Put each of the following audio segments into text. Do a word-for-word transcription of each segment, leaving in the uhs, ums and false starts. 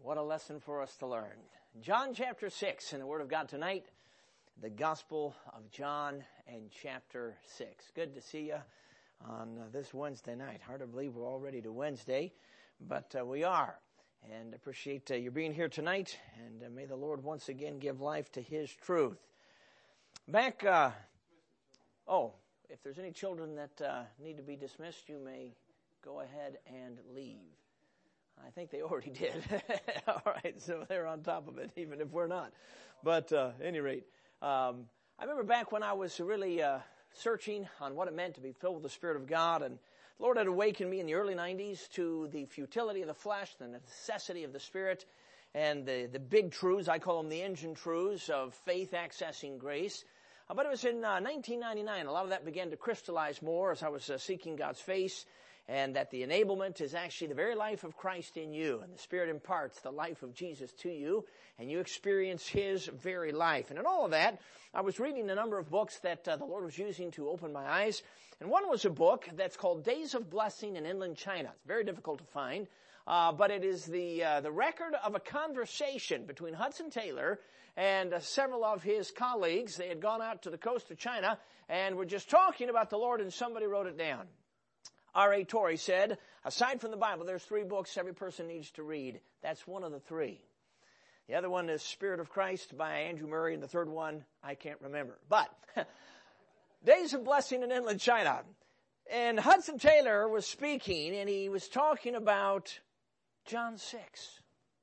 What a lesson for us to learn. John chapter six in the Word of God tonight, the Gospel of John and chapter six. Good to see you on uh, this Wednesday night. Hard to believe we're already to Wednesday, but uh, we are. And appreciate uh, you being here tonight, and uh, may the Lord once again give life to His truth. Back, uh, oh, if there's any children that uh, need to be dismissed, you may go ahead and leave. I think they already did. All right, so they're on top of it, even if we're not. But uh, at any rate, um, I remember back when I was really uh, searching on what it meant to be filled with the Spirit of God, and the Lord had awakened me in the early nineties to the futility of the flesh, the necessity of the Spirit, and the, the big truths, I call them the engine truths of faith accessing grace. Uh, but it was in uh, nineteen ninety-nine, a lot of that began to crystallize more as I was uh, seeking God's face, and that the enablement is actually the very life of Christ in you, and the Spirit imparts the life of Jesus to you, and you experience His very life. And in all of that, I was reading a number of books that uh, the Lord was using to open my eyes, and one was a book that's called Days of Blessing in Inland China. It's very difficult to find, uh, but it is the uh, the record of a conversation between Hudson Taylor and uh, several of his colleagues. They had gone out to the coast of China and were just talking about the Lord, and somebody wrote it down. R A Torrey said, aside from the Bible, there's three books every person needs to read. That's one of the three. The other one is Spirit of Christ by Andrew Murray, and the third one, I can't remember. But, Days of Blessing in Inland China. And Hudson Taylor was speaking, and he was talking about John six.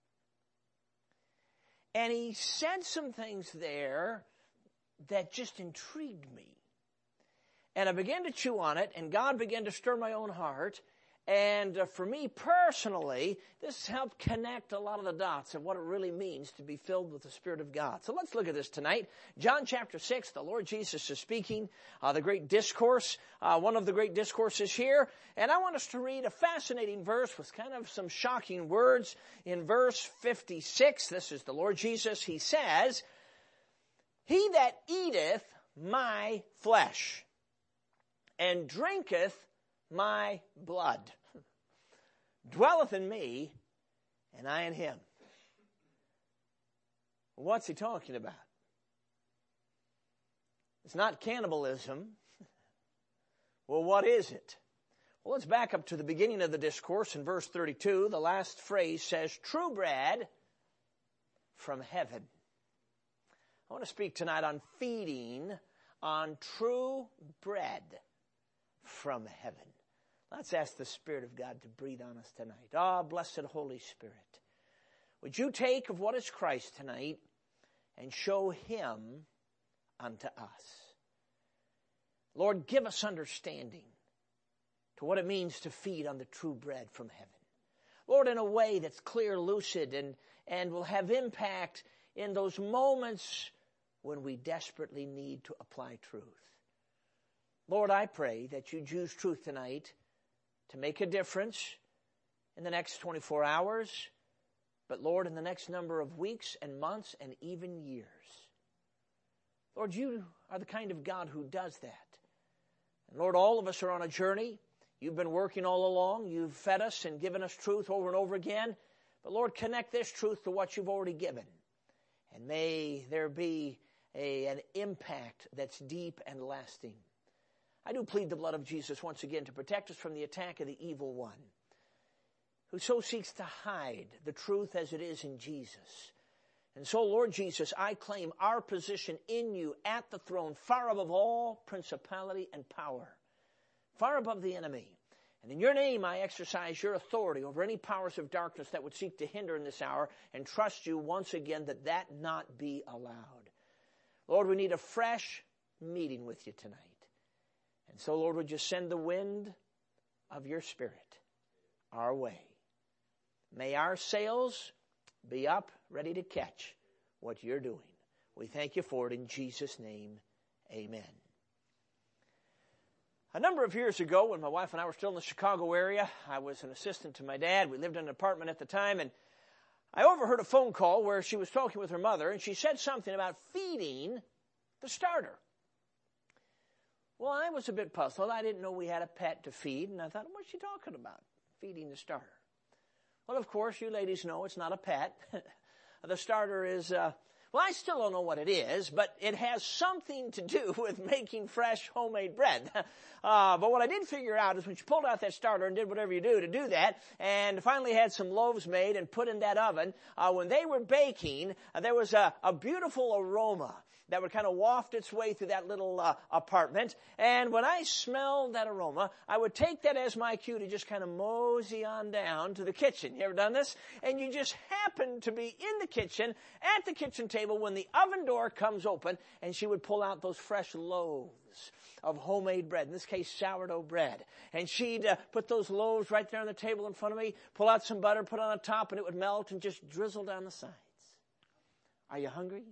And he said some things there that just intrigued me. And I began to chew on it, and God began to stir my own heart. And uh, for me personally, this helped connect a lot of the dots of what it really means to be filled with the Spirit of God. So let's look at this tonight. John chapter six, the Lord Jesus is speaking, uh, the great discourse, uh, one of the great discourses here. And I want us to read a fascinating verse with kind of some shocking words. In verse fifty-six, this is the Lord Jesus. He says, "He that eateth my flesh and drinketh my blood dwelleth in me, and I in him." What's he talking about? It's not cannibalism. Well, what is it? Well, let's back up to the beginning of the discourse in verse thirty-two. The last phrase says, "True bread from heaven." I want to speak tonight on feeding on true bread from heaven. Let's ask the Spirit of God to breathe on us tonight. Ah, oh, blessed Holy Spirit, would you take of what is Christ tonight and show Him unto us? Lord, give us understanding to what it means to feed on the true bread from heaven. Lord, in a way that's clear, lucid, and, and will have impact in those moments when we desperately need to apply truth. Lord, I pray that you'd use truth tonight to make a difference in the next twenty-four hours, but Lord, in the next number of weeks and months and even years. Lord, you are the kind of God who does that. And Lord, all of us are on a journey. You've been working all along. You've fed us and given us truth over and over again. But Lord, connect this truth to what you've already given. And may there be a, an impact that's deep and lasting. I do plead the blood of Jesus once again to protect us from the attack of the evil one, who so seeks to hide the truth as it is in Jesus. And so, Lord Jesus, I claim our position in you at the throne, far above all principality and power, far above the enemy. And in your name, I exercise your authority over any powers of darkness that would seek to hinder in this hour, and trust you once again that that not be allowed. Lord, we need a fresh meeting with you tonight. And so, Lord, would you send the wind of your Spirit our way? May our sails be up, ready to catch what you're doing. We thank you for it in Jesus' name. Amen. A number of years ago, when my wife and I were still in the Chicago area, I was an assistant to my dad. We lived in an apartment at the time, and I overheard a phone call where she was talking with her mother, and she said something about feeding the starter. Well, I was a bit puzzled. I didn't know we had a pet to feed, and I thought, what's she talking about, feeding the starter? Well, of course, you ladies know it's not a pet. The starter is, uh, well, I still don't know what it is, but it has something to do with making fresh homemade bread. Uh, but what I did figure out is when you pulled out that starter and did whatever you do to do that, and finally had some loaves made and put in that oven, uh, when they were baking, uh, there was a, a beautiful aroma that would kind of waft its way through that little uh, apartment. And when I smelled that aroma, I would take that as my cue to just kind of mosey on down to the kitchen. You ever done this? And you just happen to be in the kitchen, at the kitchen table, when the oven door comes open, and she would pull out those fresh loaves of homemade bread, in this case, sourdough bread. And she'd uh, put those loaves right there on the table in front of me, pull out some butter, put it on the top, and it would melt and just drizzle down the sides. Are you hungry?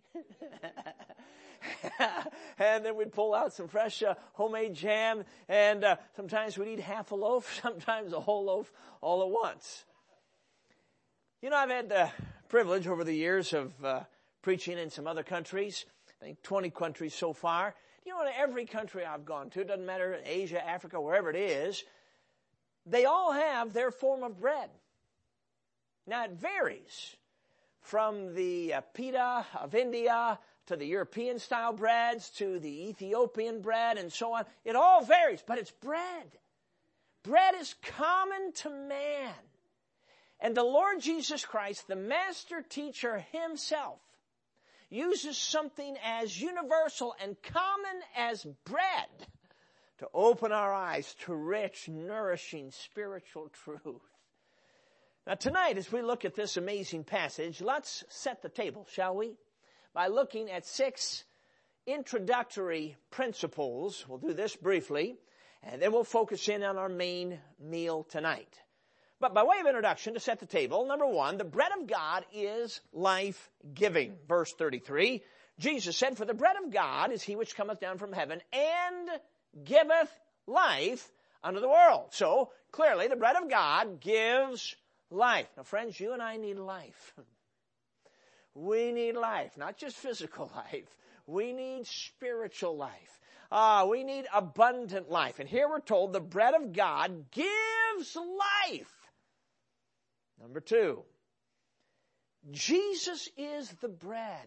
And then we'd pull out some fresh uh, homemade jam, and uh, sometimes we'd eat half a loaf, sometimes a whole loaf all at once. You know, I've had the privilege over the years of uh, preaching in some other countries, I think twenty countries so far. You know, in every country I've gone to, it doesn't matter, Asia, Africa, wherever it is, they all have their form of bread. Now, it varies from the uh, pita of India to the European-style breads to the Ethiopian bread and so on. It all varies, but it's bread. Bread is common to man. And the Lord Jesus Christ, the master teacher himself, uses something as universal and common as bread to open our eyes to rich, nourishing spiritual truth. Now tonight, as we look at this amazing passage, let's set the table, shall we? By looking at six introductory principles. We'll do this briefly, and then we'll focus in on our main meal tonight. But by way of introduction, to set the table, number one, the bread of God is life-giving. Verse thirty-three, Jesus said, "For the bread of God is he which cometh down from heaven and giveth life unto the world." So, clearly, the bread of God gives life. Now, friends, you and I need life. We need life, not just physical life. We need spiritual life. Uh, we need abundant life. And here we're told the bread of God gives life. Number two, Jesus is the bread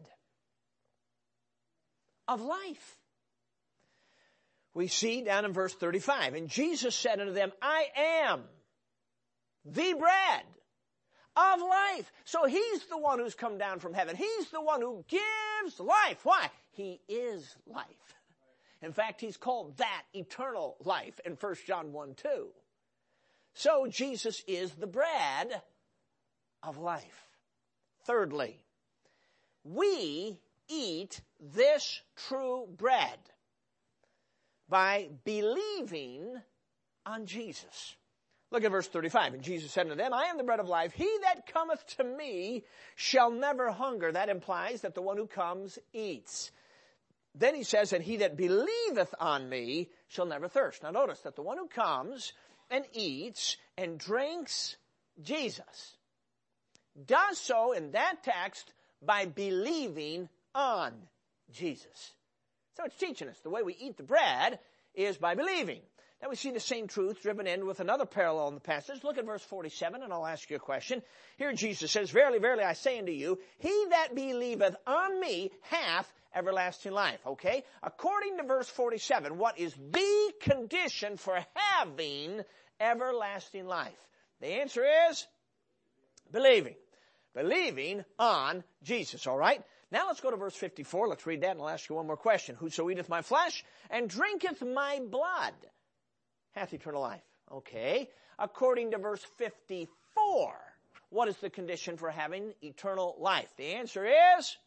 of life. We see down in verse thirty-five, "And Jesus said unto them, I am the bread of life." So he's the one who's come down from heaven. He's the one who gives life. Why? He is life. In fact, he's called that eternal life in First John one two. So Jesus is the bread of life. Thirdly, we eat this true bread by believing on Jesus. Look at verse thirty-five. "And Jesus said unto them, I am the bread of life. He that cometh to me shall never hunger." That implies that the one who comes eats. Then he says, "And he that believeth on me shall never thirst." Now notice that the one who comes and eats and drinks Jesus does so in that text by believing on Jesus. So it's teaching us the way we eat the bread is by believing. Now we see the same truth driven in with another parallel in the passage. Look at verse forty-seven, and I'll ask you a question. Here Jesus says, "Verily, verily, I say unto you, he that believeth on me hath everlasting life." Okay? According to verse forty-seven, what is the condition for having everlasting life? The answer is believing. Believing on Jesus, all right? Now let's go to verse fifty-four. Let's read that, and I'll ask you one more question. "Whoso eateth my flesh and drinketh my blood hath eternal life." Okay. According to verse fifty-four, what is the condition for having eternal life? The answer is,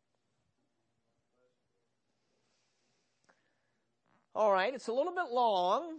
all right, it's a little bit long,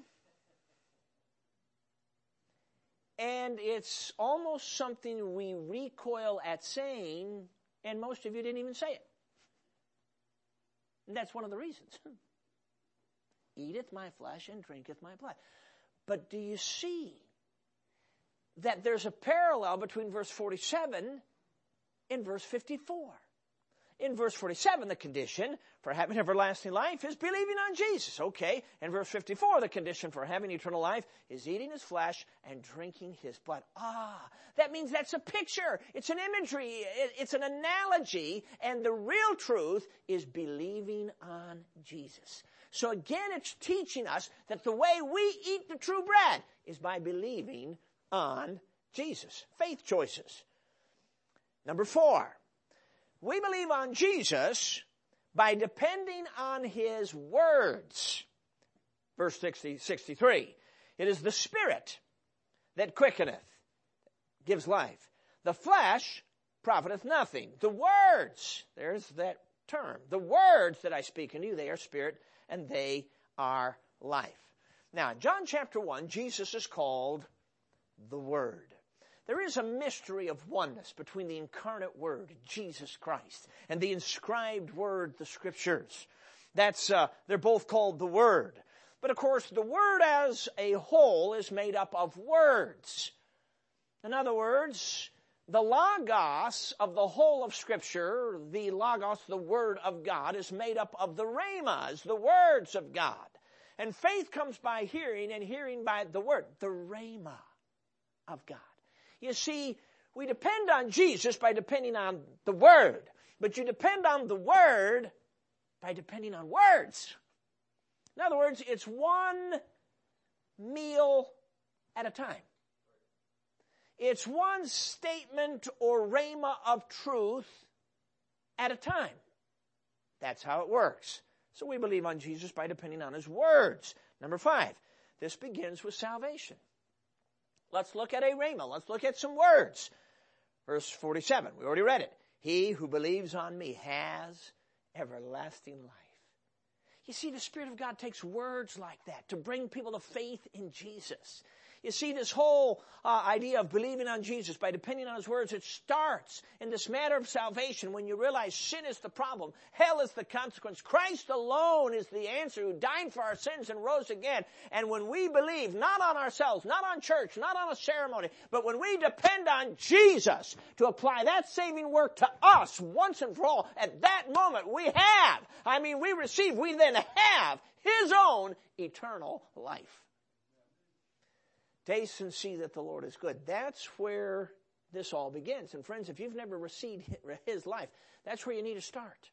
and it's almost something we recoil at saying, and most of you didn't even say it. And that's one of the reasons. "Eateth my flesh and drinketh my blood." But do you see that there's a parallel between verse forty-seven and verse fifty-four? In verse forty-seven, the condition for having everlasting life is believing on Jesus. Okay. In verse fifty-four, the condition for having eternal life is eating his flesh and drinking his blood. Ah, that means that's a picture. It's an imagery. It's an analogy. And the real truth is believing on Jesus. So again, it's teaching us that the way we eat the true bread is by believing on Jesus. Faith choices. Number four. We believe on Jesus by depending on his words. Verse sixty, sixty-three. It is the Spirit that quickeneth, gives life. The flesh profiteth nothing. The words, there's that term. The words that I speak unto you, they are spirit and they are life. Now, in John chapter one, Jesus is called the Word. There is a mystery of oneness between the incarnate Word, Jesus Christ, and the inscribed Word, the Scriptures. That's, uh, they're both called the Word. But of course, the Word as a whole is made up of words. In other words, the Logos of the whole of Scripture, the Logos, the Word of God, is made up of the Rhemas, the words of God. And faith comes by hearing, and hearing by the Word, the Rhema of God. You see, we depend on Jesus by depending on the Word. But you depend on the Word by depending on words. In other words, it's one meal at a time. It's one statement or rhema of truth at a time. That's how it works. So we believe on Jesus by depending on his words. Number five, this begins with salvation. Let's look at a rhema. Let's look at some words. Verse forty-seven, we already read it. He who believes on me has everlasting life. You see, the Spirit of God takes words like that to bring people to faith in Jesus. You see, this whole uh, idea of believing on Jesus by depending on his words, it starts in this matter of salvation when you realize sin is the problem, hell is the consequence. Christ alone is the answer, who died for our sins and rose again. And when we believe, not on ourselves, not on church, not on a ceremony, but when we depend on Jesus to apply that saving work to us once and for all, at that moment we have, I mean we receive, we then have his own eternal life. Taste and see that the Lord is good. That's where this all begins. And friends, if you've never received his life, that's where you need to start.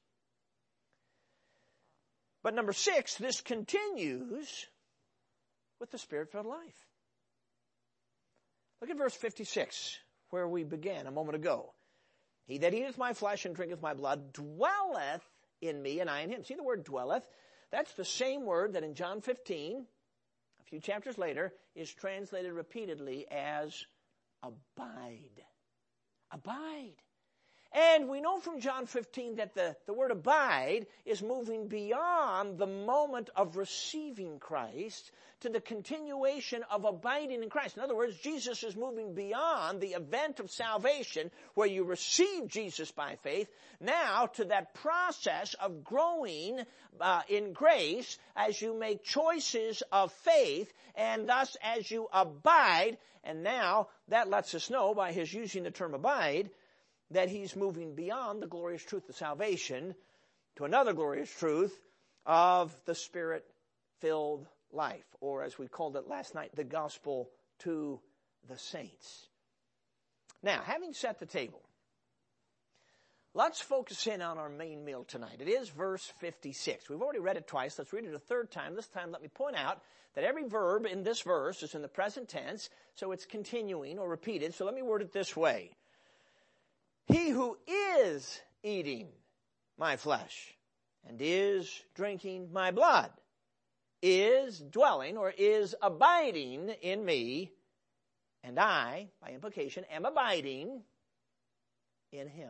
But number six, this continues with the Spirit-filled life. Look at verse fifty-six, where we began a moment ago. He that eateth my flesh and drinketh my blood dwelleth in me, and I in him. See the word dwelleth? That's the same word that in John fifteen, a few chapters later, is translated repeatedly as abide. Abide. And we know from John fifteen that the, the word abide is moving beyond the moment of receiving Christ to the continuation of abiding in Christ. In other words, Jesus is moving beyond the event of salvation where you receive Jesus by faith, now to that process of growing uh, in grace as you make choices of faith, and thus as you abide. And now that lets us know by his using the term abide that he's moving beyond the glorious truth of salvation to another glorious truth of the Spirit-filled life, or as we called it last night, the gospel to the saints. Now, having set the table, let's focus in on our main meal tonight. It is verse fifty-six. We've already read it twice. Let's read it a third time. This time, let me point out that every verb in this verse is in the present tense, so it's continuing or repeated. So let me word it this way. He who is eating my flesh and is drinking my blood is dwelling or is abiding in me, and I, by implication, am abiding in him.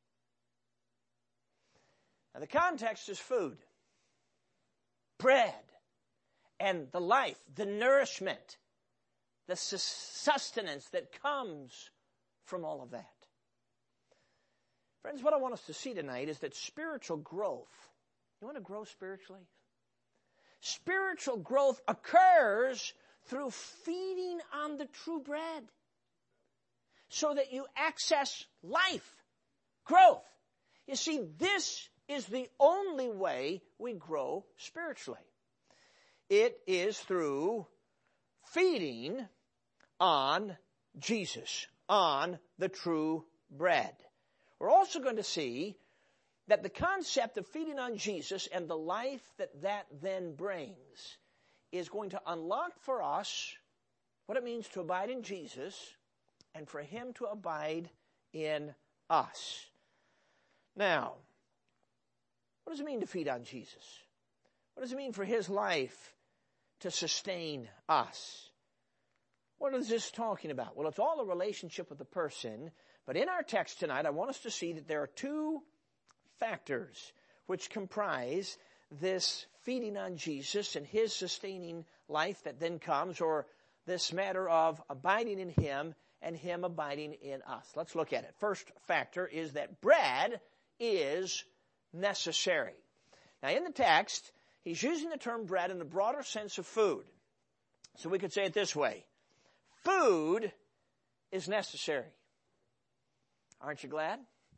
Now the context is food, bread, and the life, the nourishment, the sustenance that comes from all of that. Friends, what I want us to see tonight is that spiritual growth, you want to grow spiritually? Spiritual growth occurs through feeding on the true bread so that you access life, growth. You see, this is the only way we grow spiritually. It is through feeding on Jesus, on the true bread. We're also going to see that the concept of feeding on Jesus and the life that that then brings is going to unlock for us what it means to abide in Jesus and for Him to abide in us. Now, what does it mean to feed on Jesus? What does it mean for His life to sustain us? What is this talking about? Well, it's all a relationship with the person, but in our text tonight, I want us to see that there are two factors which comprise this feeding on Jesus and His sustaining life that then comes, or this matter of abiding in Him and Him abiding in us. Let's look at it. First factor is that bread is necessary. Now, in the text, he's using the term bread in the broader sense of food. So we could say it this way. Food is necessary. Aren't you glad?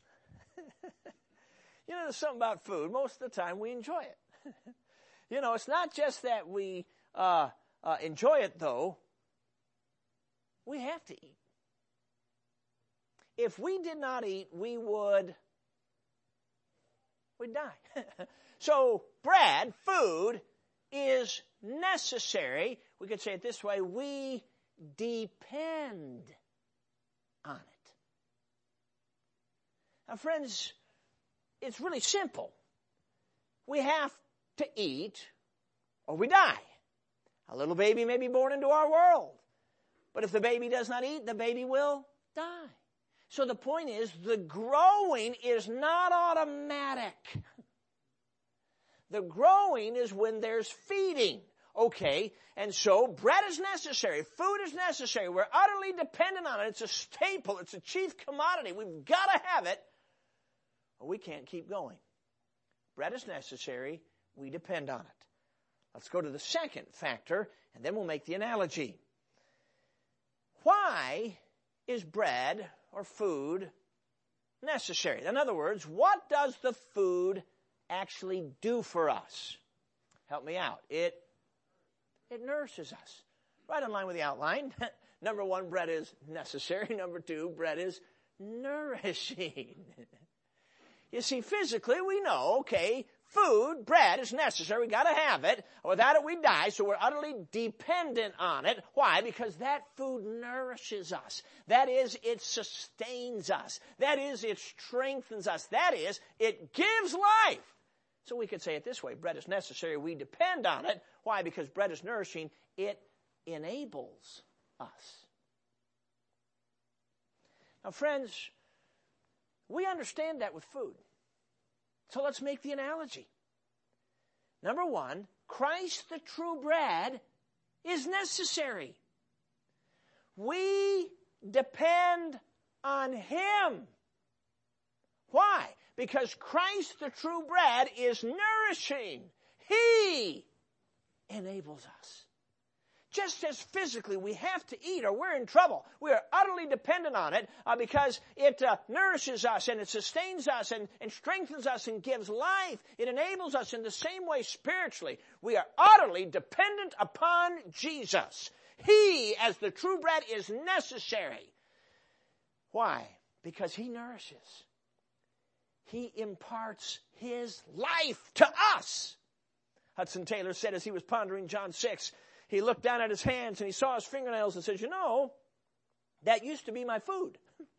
You know, there's something about food. Most of the time we enjoy it. You know, it's not just that we uh, uh, enjoy it, though. We have to eat. If we did not eat, we would we'd die. So bread, food, is necessary. We could say it this way. We depend on it. Now, friends, it's really simple. We have to eat or we die. A little baby may be born into our world. But if the baby does not eat, the baby will die. So the point is, the growing is not automatic. The growing is when there's feeding. Okay, and so bread is necessary. Food is necessary. We're utterly dependent on it. It's a staple. It's a chief commodity. We've got to have it, or we can't keep going. Bread is necessary. We depend on it. Let's go to the second factor, and then we'll make the analogy. Why is bread or food necessary? In other words, what does the food actually do for us? Help me out. It, it nourishes us. Right in line with the outline. Number one, bread is necessary. Number two, bread is nourishing. You see, physically we know, okay, food, bread is necessary. We got to have it. Without it, we die. So we're utterly dependent on it. Why? Because that food nourishes us. That is, it sustains us. That is, it strengthens us. That is, it gives life. So we could say it this way. Bread is necessary. We depend on it. Why? Because bread is nourishing. It enables us. Now, friends, we understand that with food. So let's make the analogy. Number one, Christ the true bread is necessary. We depend on Him. Why? Because Christ the true bread is nourishing. He enables us. Just as physically we have to eat or we're in trouble. We are utterly dependent on it uh, because it uh, nourishes us and it sustains us and, and strengthens us and gives life. It enables us in the same way spiritually. We are utterly dependent upon Jesus. He, as the true bread, is necessary. Why? Because He nourishes. He imparts His life to us. Hudson Taylor said as he was pondering John six, he looked down at his hands and he saw his fingernails and said, you know, that used to be my food.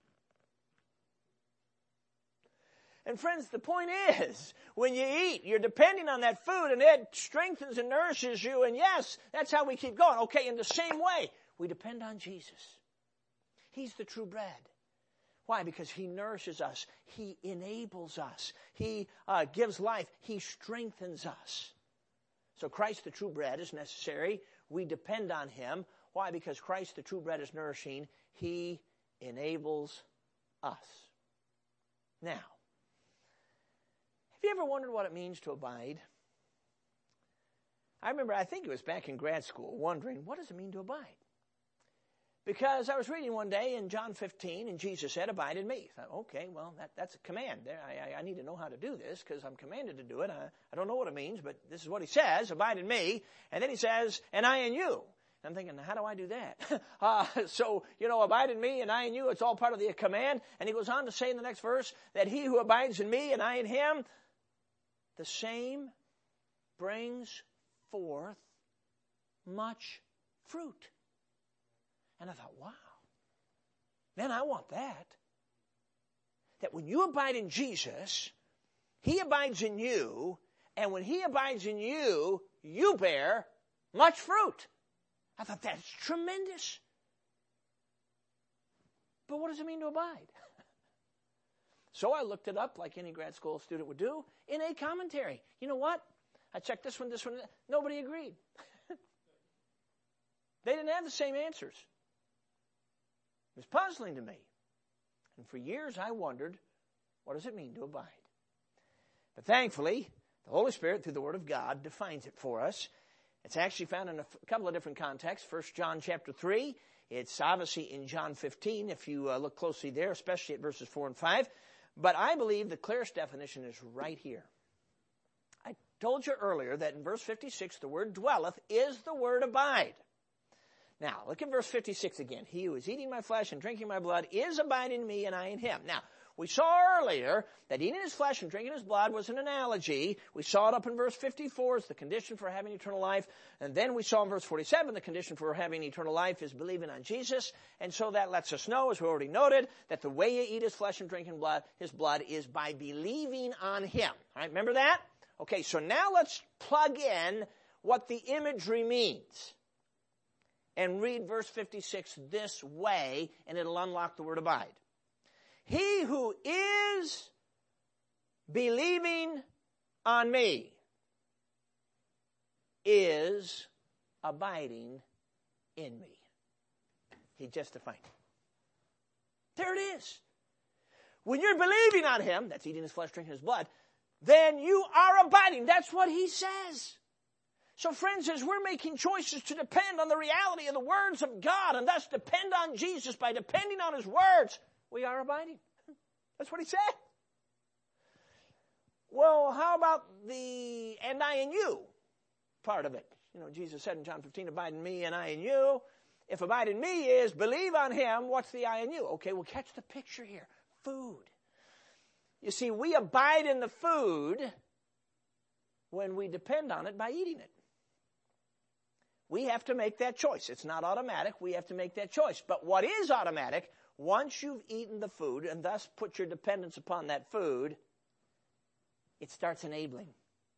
And friends, the point is, when you eat, you're depending on that food and it strengthens and nourishes you. And yes, that's how we keep going. Okay, in the same way, we depend on Jesus. He's the true bread. Why? Because He nourishes us. He enables us. He uh, gives life. He strengthens us. So Christ the true bread is necessary. We depend on Him. Why? Because Christ the true bread is nourishing. He enables us. Now, have you ever wondered what it means to abide? I remember, I think it was back in grad school, wondering, what does it mean to abide? Because I was reading one day in John fifteen, and Jesus said, abide in me. I thought, okay, well, that, that's a command. I, I, I need to know how to do this because I'm commanded to do it. I, I don't know what it means, but this is what he says, abide in me. And then he says, and I in you. I'm thinking, how do I do that? uh, so, you know, abide in me and I in you, it's all part of the command. And he goes on to say in the next verse that he who abides in me and I in him, the same brings forth much fruit. And I thought, wow, man, I want that. That when you abide in Jesus, he abides in you, and when he abides in you, you bear much fruit. I thought, that's tremendous. But what does it mean to abide? So I looked it up like any grad school student would do in a commentary. You know what? I checked this one, this one. Nobody agreed. They didn't have the same answers. It was puzzling to me. And for years I wondered, what does it mean to abide? But thankfully, the Holy Spirit, through the Word of God, defines it for us. It's actually found in a couple of different contexts. First John chapter three. It's obviously in John fifteen, if you uh, look closely there, especially at verses four and five. But I believe the clearest definition is right here. I told you earlier that in verse fifty-six, the word dwelleth is the word abide. Now, look at verse fifty-six again. He who is eating my flesh and drinking my blood is abiding in me and I in him. Now, we saw earlier that eating his flesh and drinking his blood was an analogy. We saw it up in verse fifty-four as the condition for having eternal life. And then we saw in verse forty-seven the condition for having eternal life is believing on Jesus. And so that lets us know, as we already noted, that the way you eat his flesh and drink his blood, his blood is by believing on him. All right, remember that? Okay, so now let's plug in what the imagery means. And read verse fifty-six this way, and it'll unlock the word abide. He who is believing on me is abiding in me. He just defined it. There it is. When you're believing on him, that's eating his flesh, drinking his blood, then you are abiding. That's what he says. So friends, as we're making choices to depend on the reality of the words of God and thus depend on Jesus by depending on his words, we are abiding. That's what he said. Well, how about the and I in you part of it? You know, Jesus said in John fifteen, abide in me and I in you. If abide in me is believe on him, what's the I in you? Okay, well, catch the picture here. Food. You see, we abide in the food when we depend on it by eating it. We have to make that choice. It's not automatic. We have to make that choice. But what is automatic, once you've eaten the food and thus put your dependence upon that food, it starts enabling.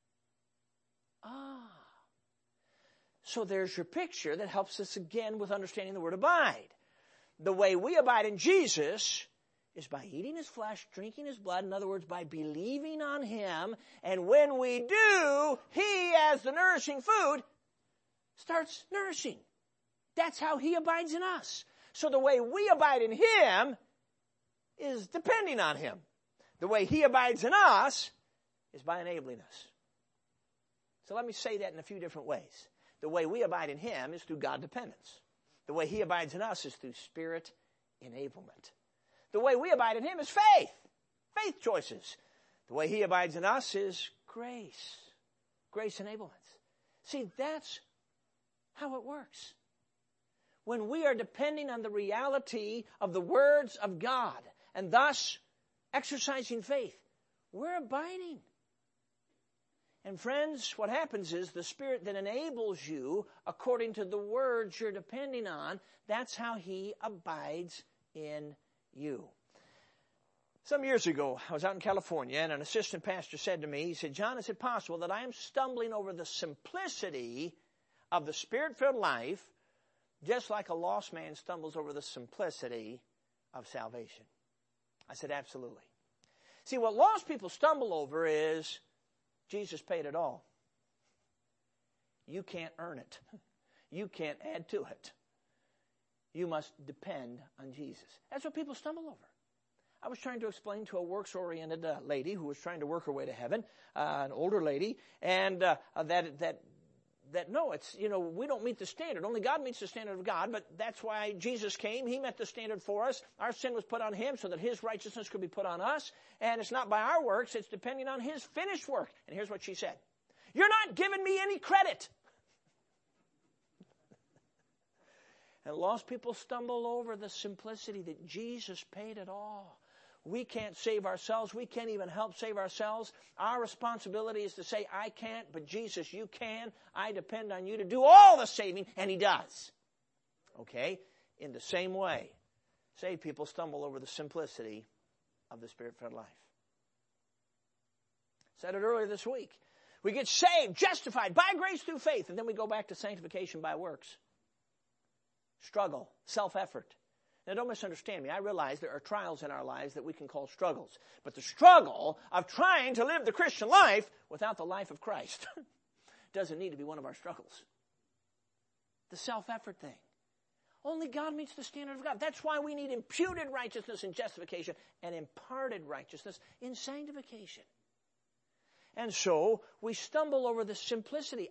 Ah. So there's your picture that helps us again with understanding the word abide. The way we abide in Jesus is by eating his flesh, drinking his blood, in other words, by believing on him. And when we do, he, as the nourishing food, starts nourishing. That's how he abides in us. So the way we abide in him is depending on him. The way he abides in us is by enabling us. So let me say that in a few different ways. The way we abide in him is through God dependence. The way he abides in us is through Spirit enablement. The way we abide in him is faith. Faith choices. The way he abides in us is grace. Grace enablement. See, that's how it works. When we are depending on the reality of the words of God and thus exercising faith, we're abiding. And friends, what happens is the Spirit that enables you according to the words you're depending on, that's how he abides in you. Some years ago, I was out in California, and an assistant pastor said to me, he said, John, is it possible that I am stumbling over the simplicity of the Spirit-filled life just like a lost man stumbles over the simplicity of salvation? I said, absolutely. See, what lost people stumble over is Jesus paid it all. You can't earn it. You can't add to it. You must depend on Jesus. That's what people stumble over. I was trying to explain to a works-oriented uh, lady who was trying to work her way to heaven, uh, an older lady, and uh, that that that no, it's, you know, we don't meet the standard. Only God meets the standard of God, but that's why Jesus came. He met the standard for us. Our sin was put on Him so that His righteousness could be put on us. And it's not by our works, it's depending on His finished work. And here's what she said. You're not giving me any credit. And lost people stumble over the simplicity that Jesus paid it all. We can't save ourselves. We can't even help save ourselves. Our responsibility is to say, I can't, but Jesus, you can. I depend on you to do all the saving, and He does. Okay? In the same way, saved people stumble over the simplicity of the Spirit-filled life. Said it earlier this week. We get saved, justified by grace through faith, and then we go back to sanctification by works. Struggle, self-effort. Now, don't misunderstand me. I realize there are trials in our lives that we can call struggles. But the struggle of trying to live the Christian life without the life of Christ doesn't need to be one of our struggles. The self-effort thing. Only God meets the standard of God. That's why we need imputed righteousness in justification and imparted righteousness in sanctification. And so we stumble over the simplicity.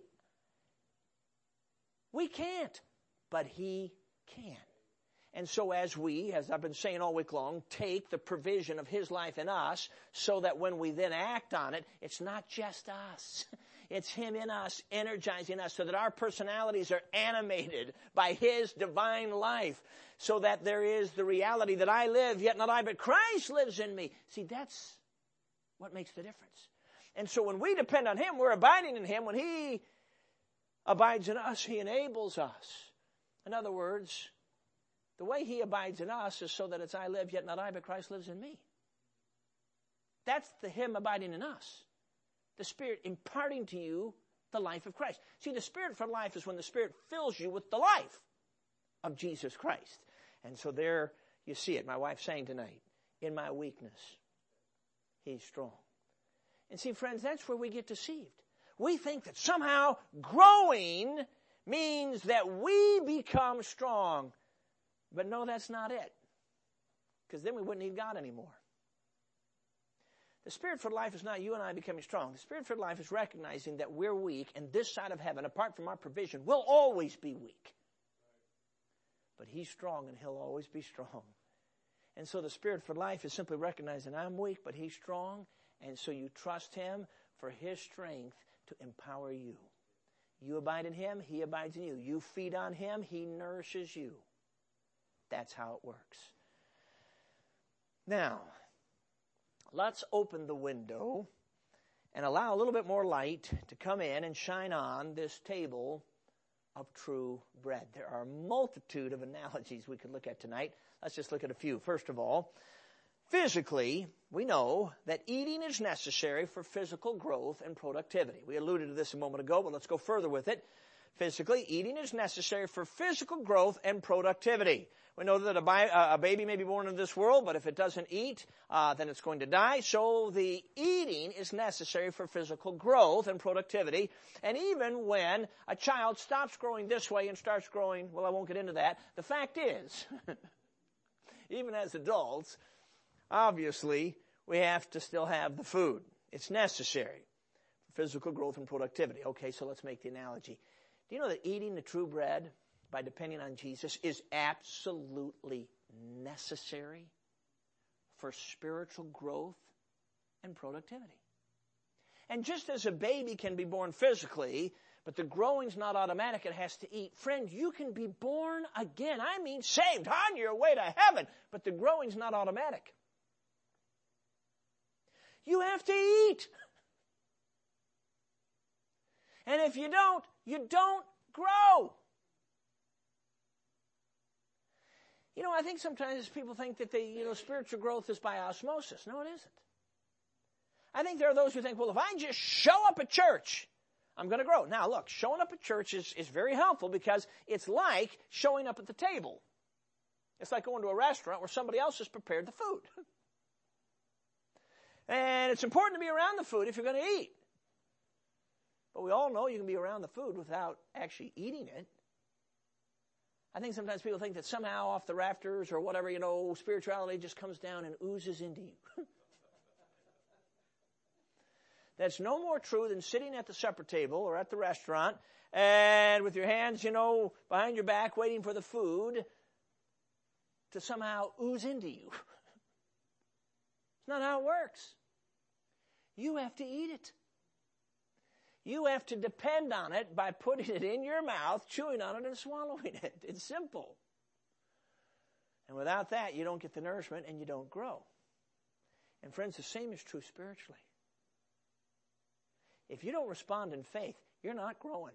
We can't, but He can. And so as we, as I've been saying all week long, take the provision of His life in us so that when we then act on it, it's not just us. It's Him in us, energizing us so that our personalities are animated by His divine life. So that there is the reality that I live, yet not I, but Christ lives in me. See, that's what makes the difference. And so when we depend on Him, we're abiding in Him. When He abides in us, He enables us. In other words, the way He abides in us is so that it's I live, yet not I, but Christ lives in me. That's the Him abiding in us. The Spirit imparting to you the life of Christ. See, the Spirit for life is when the Spirit fills you with the life of Jesus Christ. And so there you see it. My wife sang tonight, in my weakness, He's strong. And see, friends, that's where we get deceived. We think that somehow growing means that we become strong. But no, that's not it. Because then we wouldn't need God anymore. The Spirit-filled life is not you and I becoming strong. The Spirit-filled life is recognizing that we're weak, and this side of heaven, apart from our provision, will always be weak. But He's strong, and He'll always be strong. And so the Spirit-filled life is simply recognizing I'm weak, but He's strong, and so you trust Him for His strength to empower you. You abide in Him, He abides in you. You feed on Him, He nourishes you. That's how it works. Now, let's open the window and allow a little bit more light to come in and shine on this table of true bread. There are a multitude of analogies we could look at tonight. Let's just look at a few. First of all, physically, we know that eating is necessary for physical growth and productivity. We alluded to this a moment ago, but let's go further with it. Physically, eating is necessary for physical growth and productivity. We know that a, bi- a baby may be born into this world, but if it doesn't eat, uh, then it's going to die. So the eating is necessary for physical growth and productivity. And even when a child stops growing this way and starts growing, well, I won't get into that. The fact is, even as adults, obviously, we have to still have the food. It's necessary for physical growth and productivity. Okay, so let's make the analogy. Do you know that eating the true bread by depending on Jesus is absolutely necessary for spiritual growth and productivity? And just as a baby can be born physically, but the growing's not automatic, it has to eat. Friend, you can be born again. I mean saved, on your way to heaven, but the growing's not automatic. You have to eat. And if you don't, you don't grow. You know, I think sometimes people think that the, you know, spiritual growth is by osmosis. No, it isn't. I think there are those who think, well, if I just show up at church, I'm going to grow. Now, look, showing up at church is, is very helpful because it's like showing up at the table. It's like going to a restaurant where somebody else has prepared the food. And it's important to be around the food if you're going to eat. But we all know you can be around the food without actually eating it. I think sometimes people think that somehow off the rafters or whatever, you know, spirituality just comes down and oozes into you. that's no more true than sitting at the supper table or at the restaurant and with your hands, you know, behind your back waiting for the food to somehow ooze into you. It's not how it works. You have to eat it. You have to depend on it by putting it in your mouth, chewing on it, and swallowing it. It's simple. And without that, you don't get the nourishment and you don't grow. And friends, the same is true spiritually. If you don't respond in faith, you're not growing.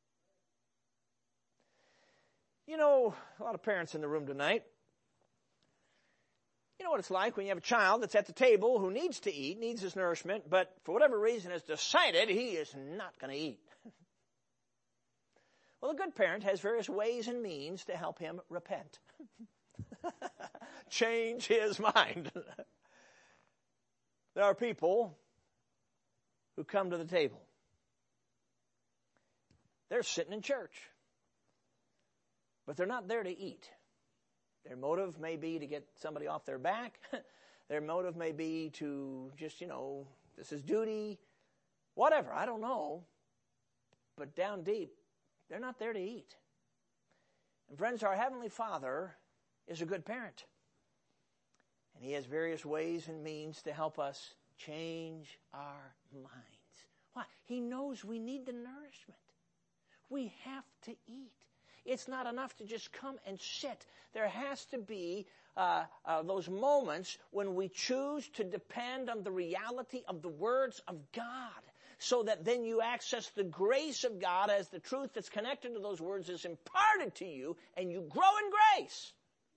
You know, a lot of parents in the room tonight, you know what it's like when you have a child that's at the table who needs to eat, needs his nourishment, but for whatever reason has decided he is not going to eat. Well, a good parent has various ways and means to help him repent. Change his mind. There are people who come to the table. They're sitting in church, but they're not there to eat. Their motive may be to get somebody off their back. Their motive may be to just, you know, this is duty, whatever, I don't know. But down deep, they're not there to eat. And friends, our Heavenly Father is a good parent. And He has various ways and means to help us change our minds. Why? He knows we need the nourishment. We have to eat. It's not enough to just come and sit. There has to be uh, uh, those moments when we choose to depend on the reality of the words of God, so that then you access the grace of God as the truth that's connected to those words is imparted to you, and you grow in grace.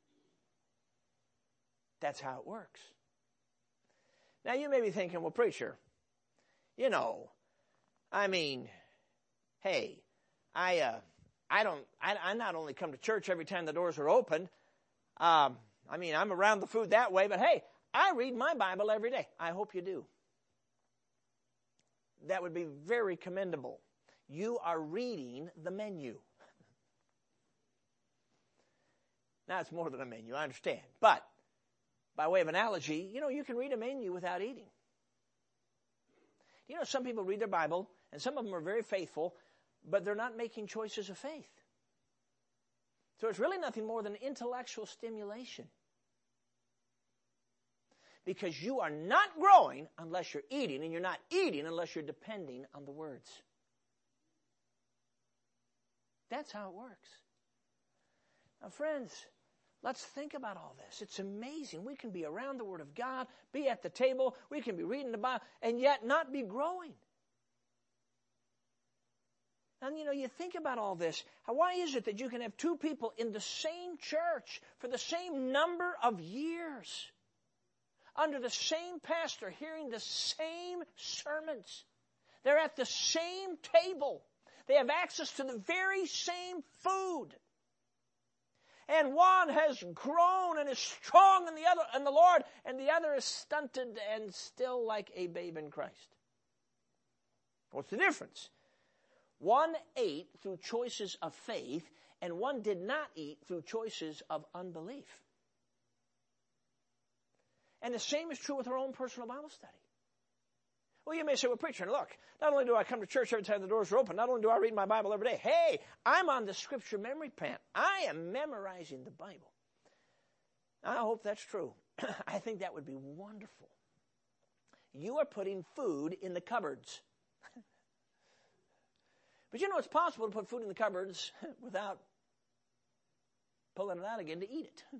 That's how it works. Now you may be thinking, well, preacher, you know, I mean, hey, I... Uh, I don't, I, I not only come to church every time the doors are open, um, I mean, I'm around the food that way, but hey, I read my Bible every day. I hope you do. That would be very commendable. You are reading the menu. Now, it's more than a menu, I understand. But, by way of analogy, you know, you can read a menu without eating. You know, some people read their Bible, and some of them are very faithful, but they're not making choices of faith. So it's really nothing more than intellectual stimulation. Because you are not growing unless you're eating, and you're not eating unless you're depending on the words. That's how it works. Now, friends, let's think about all this. It's amazing. We can be around the Word of God, be at the table, we can be reading the Bible, and yet not be growing. And, you know, you think about all this. Why is it that you can have two people in the same church for the same number of years, under the same pastor, hearing the same sermons? They're at the same table. They have access to the very same food. And one has grown and is strong in the other, in the Lord, and the other is stunted and still like a babe in Christ. What's the difference? One ate through choices of faith, and one did not eat through choices of unbelief. And the same is true with our own personal Bible study. Well, you may say, well, preacher, look, not only do I come to church every time the doors are open, not only do I read my Bible every day, hey, I'm on the Scripture memory plan. I am memorizing the Bible. I hope that's true. I think that would be wonderful. You are putting food in the cupboards. But you know, it's possible to put food in the cupboards without pulling it out again to eat it.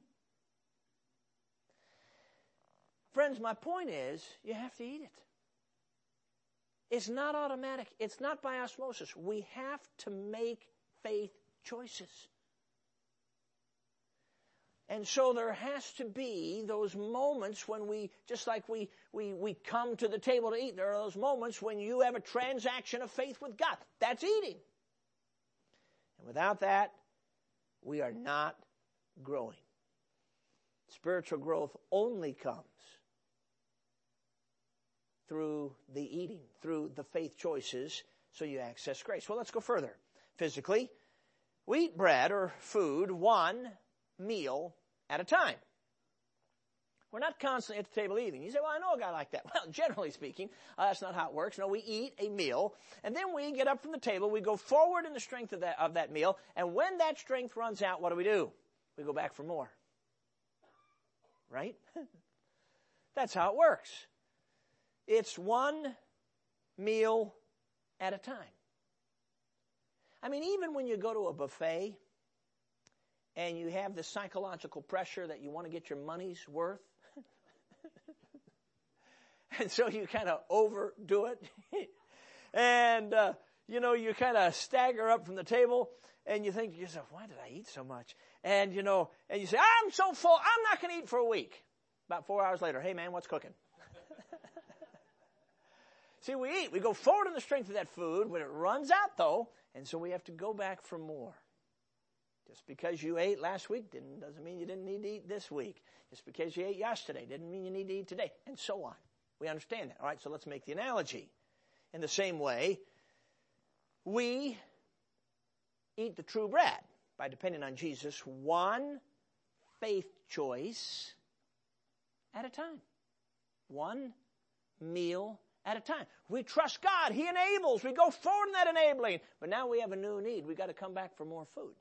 Friends, my point is, you have to eat it. It's not automatic. It's not by osmosis. We have to make faith choices. And so there has to be those moments when we, just like we, we, we come to the table to eat, there are those moments when you have a transaction of faith with God. That's eating. And without that, we are not growing. Spiritual growth only comes through the eating, through the faith choices, so you access grace. Well, let's go further. Physically, we eat bread or food one meal at a time. We're not constantly at the table eating. You say, well, I know a guy like that. Well, generally speaking, uh, that's not how it works. No, we eat a meal, and then we get up from the table. We go forward in the strength of that, of that meal, and when that strength runs out, what do we do? We go back for more. Right? That's how it works. It's one meal at a time. I mean, even when you go to a buffet and you have the psychological pressure that you want to get your money's worth, and so you kind of overdo it. and, uh, you know, you kind of stagger up from the table and you think to yourself, why did I eat so much? And, you know, and you say, I'm so full, I'm not going to eat for a week. About four hours later, hey, man, what's cooking? See, we eat. We go forward in the strength of that food when it runs out, though, and so we have to go back for more. Just because you ate last week didn't, doesn't mean you didn't need to eat this week. Just because you ate yesterday didn't mean you need to eat today, and so on. We understand that. All right, so let's make the analogy. In the same way, we eat the true bread by depending on Jesus one faith choice at a time. One meal at a time. We trust God. He enables. We go forward in that enabling. But now we have a new need. We've got to come back for more food.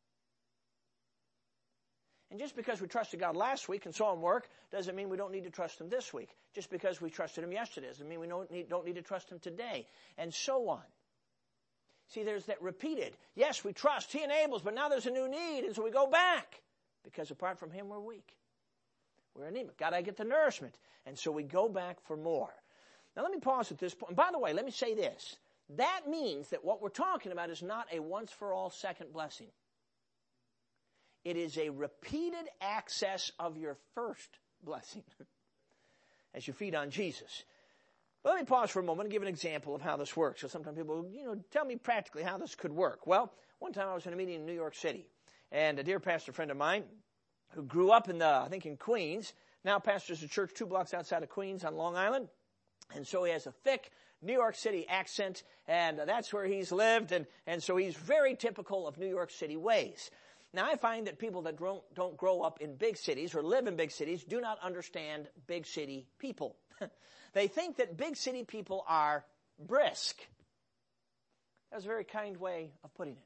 And just because we trusted God last week and saw Him work doesn't mean we don't need to trust Him this week. Just because we trusted Him yesterday doesn't mean we don't need, don't need to trust Him today. And so on. See, there's that repeated. Yes, we trust. He enables, but now there's a new need, and so we go back. Because apart from Him, we're weak. We're anemic. Got to get the nourishment. And so we go back for more. Now let me pause at this point. And by the way, let me say this. That means that what we're talking about is not a once-for-all second blessing. It is a repeated access of your first blessing as you feed on Jesus. But let me pause for a moment and give an example of how this works. So sometimes people, you know, tell me practically how this could work. Well, one time I was in a meeting in New York City, and a dear pastor friend of mine who grew up in the, I think in Queens, now pastors a church two blocks outside of Queens on Long Island. And so he has a thick New York City accent, and that's where he's lived, and, and so he's very typical of New York City ways. Now, I find that people that don't, don't grow up in big cities or live in big cities do not understand big city people. They think that big city people are brisk. That was a very kind way of putting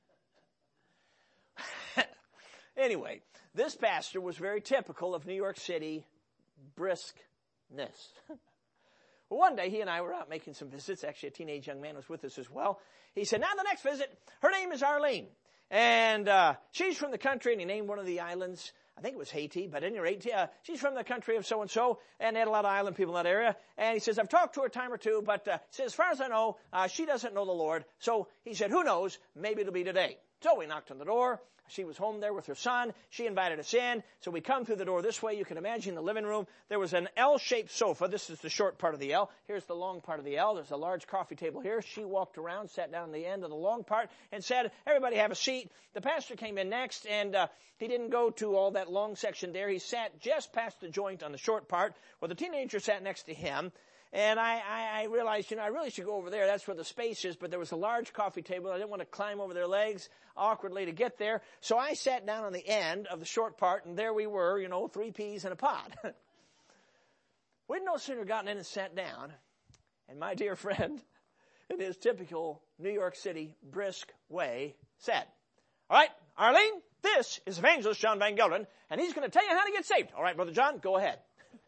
it. Anyway, this pastor was very typical of New York City briskness. Well, one day he and I were out making some visits. Actually, a teenage young man was with us as well. He said, now the next visit, her name is Arlene. And uh, she's from the country, and he named one of the islands. I think it was Haiti, but at any rate, uh, she's from the country of so-and-so, and they had a lot of island people in that area. And he says, I've talked to her a time or two, but uh, he says, as far as I know, uh, she doesn't know the Lord. So he said, who knows? Maybe it'll be today. So we knocked on the door. She was home there with her son. She invited us in. So we come through the door this way. You can imagine the living room. There was an L-shaped sofa. This is the short part of the L. Here's the long part of the L. There's a large coffee table here. She walked around, sat down on the end of the long part, and said, everybody have a seat. The pastor came in next, and uh, he didn't go to all that long section there. He sat just past the joint on the short part, where the teenager sat next to him. And I, I, I realized, you know, I really should go over there. That's where the space is. But there was a large coffee table. I didn't want to climb over their legs awkwardly to get there. So I sat down on the end of the short part, and there we were, you know, three peas in a pod. We'd no sooner gotten in and sat down, and my dear friend, in his typical New York City brisk way, said, all right, Arlene, this is Evangelist John Van Gelder, and he's going to tell you how to get saved. All right, Brother John, go ahead.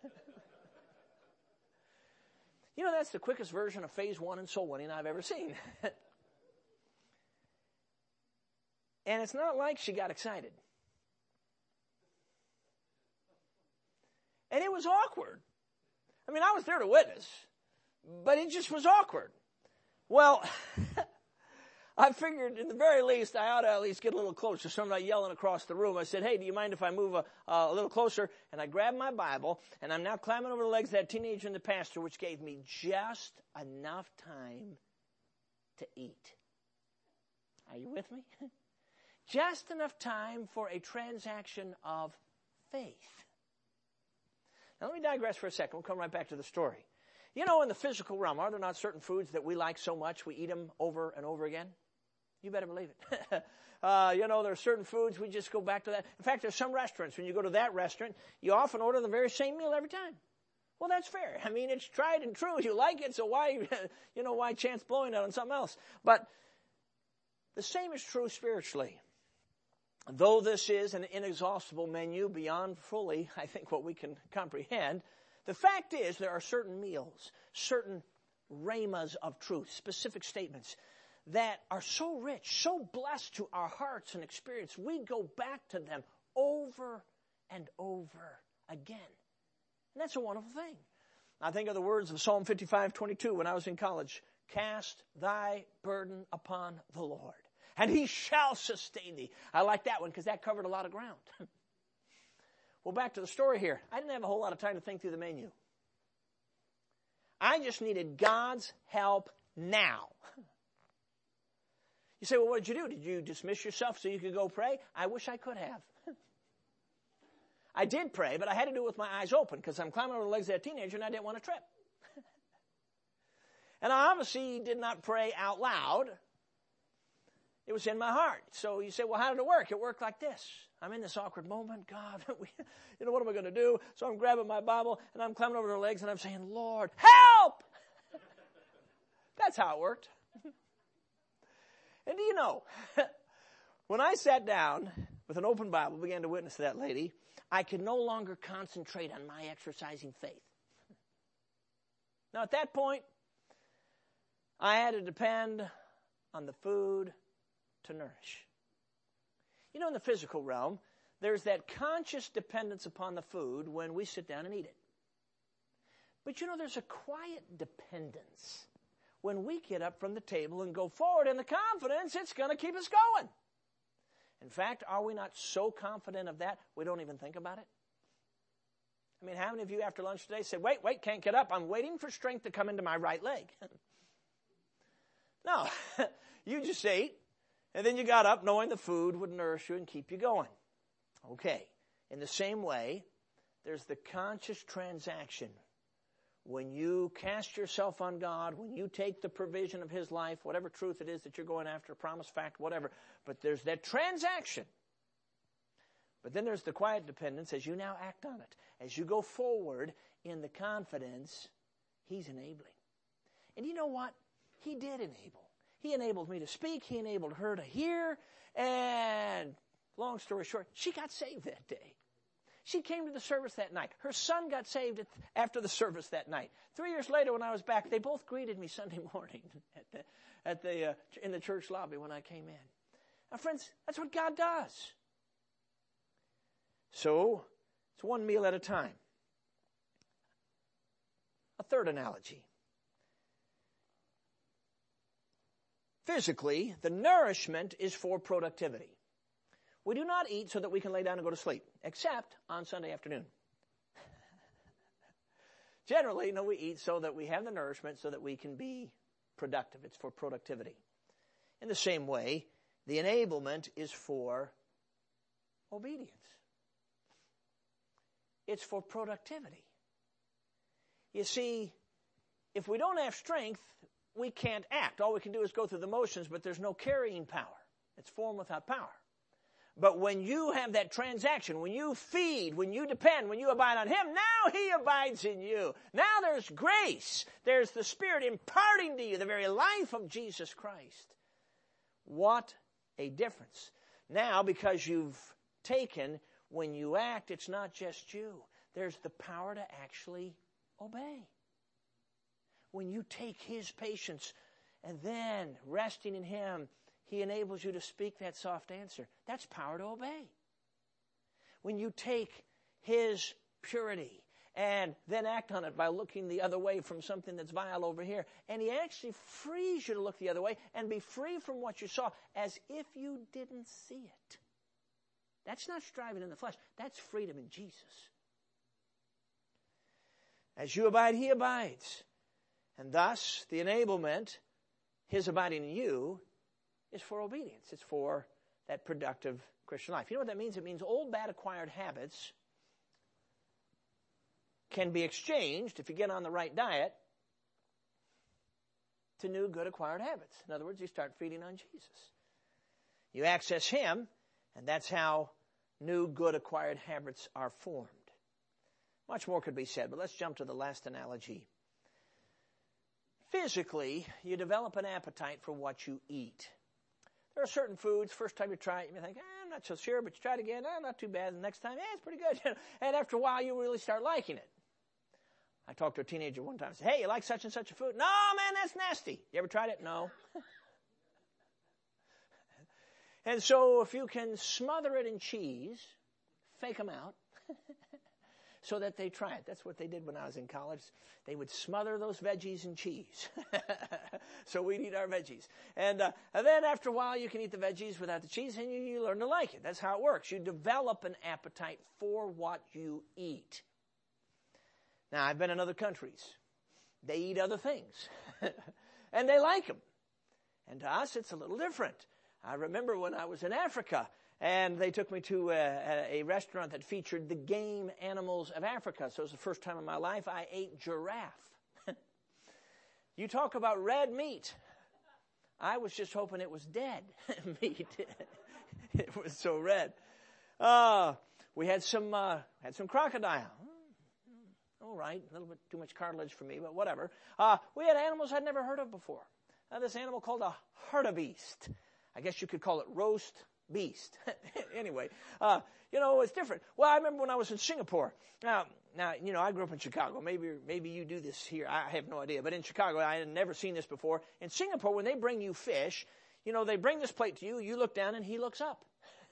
You know, that's the quickest version of phase one in soul winning I've ever seen. And it's not like she got excited. And it was awkward. I mean, I was there to witness, but it just was awkward. Well, I figured at the very least I ought to at least get a little closer. So I'm not yelling across the room. I said, hey, do you mind if I move a, uh, a little closer? And I grabbed my Bible, and I'm now climbing over the legs of that teenager and the pastor, which gave me just enough time to eat. Are you with me? Just enough time for a transaction of faith. Now let me digress for a second. We'll come right back to the story. You know, in the physical realm, are there not certain foods that we like so much we eat them over and over again? You better believe it. uh, you know, there are certain foods, we just go back to that. In fact, there's some restaurants, when you go to that restaurant, you often order the very same meal every time. Well, that's fair. I mean, it's tried and true. You like it, so why, you know, why chance blowing it on something else? But the same is true spiritually. Though this is an inexhaustible menu beyond fully, I think, what we can comprehend, the fact is there are certain meals, certain rhemas of truth, specific statements that are so rich, so blessed to our hearts and experience, we go back to them over and over again. And that's a wonderful thing. I think of the words of Psalm fifty-five twenty-two when I was in college. Cast thy burden upon the Lord, and he shall sustain thee. I like that one because that covered a lot of ground. Well, back to the story here. I didn't have a whole lot of time to think through the menu. I just needed God's help now. You say, well, what did you do? Did you dismiss yourself so you could go pray? I wish I could have. I did pray, but I had to do it with my eyes open because I'm climbing over the legs of that teenager and I didn't want to trip. And I obviously did not pray out loud. It was in my heart. So you say, well, how did it work? It worked like this. I'm in this awkward moment. God, you know, what am I going to do? So I'm grabbing my Bible and I'm climbing over their legs and I'm saying, Lord, help! That's how it worked. And do you know, when I sat down with an open Bible, began to witness to that lady, I could no longer concentrate on my exercising faith. Now, at that point, I had to depend on the food to nourish. You know, in the physical realm, there's that conscious dependence upon the food when we sit down and eat it. But you know, there's a quiet dependence when we get up from the table and go forward in the confidence it's going to keep us going. In fact, are we not so confident of that, we don't even think about it? I mean, how many of you after lunch today said, wait, wait, can't get up. I'm waiting for strength to come into my right leg. No, you just ate, and then you got up knowing the food would nourish you and keep you going. Okay, in the same way, there's the conscious transaction. When you cast yourself on God, when you take the provision of His life, whatever truth it is that you're going after, promise, fact, whatever, but there's that transaction. But then there's the quiet dependence as you now act on it. As you go forward in the confidence, He's enabling. And you know what? He did enable. He enabled me to speak. He enabled her to hear. And long story short, she got saved that day. She came to the service that night. Her son got saved after the service that night. Three years later, when I was back, they both greeted me Sunday morning at the, at the uh, in the church lobby when I came in. Now, friends, that's what God does. So, it's one meal at a time. A third analogy. Physically, the nourishment is for productivity. We do not eat so that we can lay down and go to sleep, except on Sunday afternoon. Generally, no, we eat so that we have the nourishment so that we can be productive. It's for productivity. In the same way, the enablement is for obedience. It's for productivity. You see, if we don't have strength, we can't act. All we can do is go through the motions, but there's no carrying power. It's form without power. But when you have that transaction, when you feed, when you depend, when you abide on Him, now He abides in you. Now there's grace. There's the Spirit imparting to you the very life of Jesus Christ. What a difference. Now, because you've taken, when you act, it's not just you. There's the power to actually obey. When you take His patience and then resting in Him, He enables you to speak that soft answer. That's power to obey. When you take His purity and then act on it by looking the other way from something that's vile over here, and He actually frees you to look the other way and be free from what you saw as if you didn't see it. That's not striving in the flesh. That's freedom in Jesus. As you abide, He abides. And thus, the enablement, His abiding in you, is for obedience. It's for that productive Christian life. You know what that means? It means old bad acquired habits can be exchanged, if you get on the right diet, to new good acquired habits. In other words, you start feeding on Jesus. You access Him, and that's how new, good, acquired habits are formed. Much more could be said, but let's jump to the last analogy. Physically, you develop an appetite for what you eat. There are certain foods, first time you try it, you may think, eh, I'm not so sure, but you try it again, eh, not too bad. The next time, eh, it's pretty good. And after a while, you really start liking it. I talked to a teenager one time and said, hey, you like such and such a food? No, man, that's nasty. You ever tried it? No. And so if you can smother it in cheese, fake them out, so that they try it. That's what they did when I was in college. They would smother those veggies in cheese. So we'd eat our veggies. And, uh, and then after a while, you can eat the veggies without the cheese, and you, you learn to like it. That's how it works. You develop an appetite for what you eat. Now, I've been in other countries. They eat other things. And they like them. And to us, it's a little different. I remember when I was in Africa, and they took me to a, a restaurant that featured the game animals of Africa. So it was the first time in my life I ate giraffe. You talk about red meat. I was just hoping it was dead meat. It was so red. Uh, we had some uh, had some crocodile. All right, a little bit too much cartilage for me, but whatever. Uh, we had animals I'd never heard of before. Uh, this animal called a hartebeest. I guess you could call it roast beast. Anyway, uh, you know, it's different. Well, I remember when I was in Singapore. Now, now, you know, I grew up in Chicago. Maybe, maybe you do this here. I have no idea. But in Chicago, I had never seen this before. In Singapore, when they bring you fish, you know, they bring this plate to you. You look down and he looks up.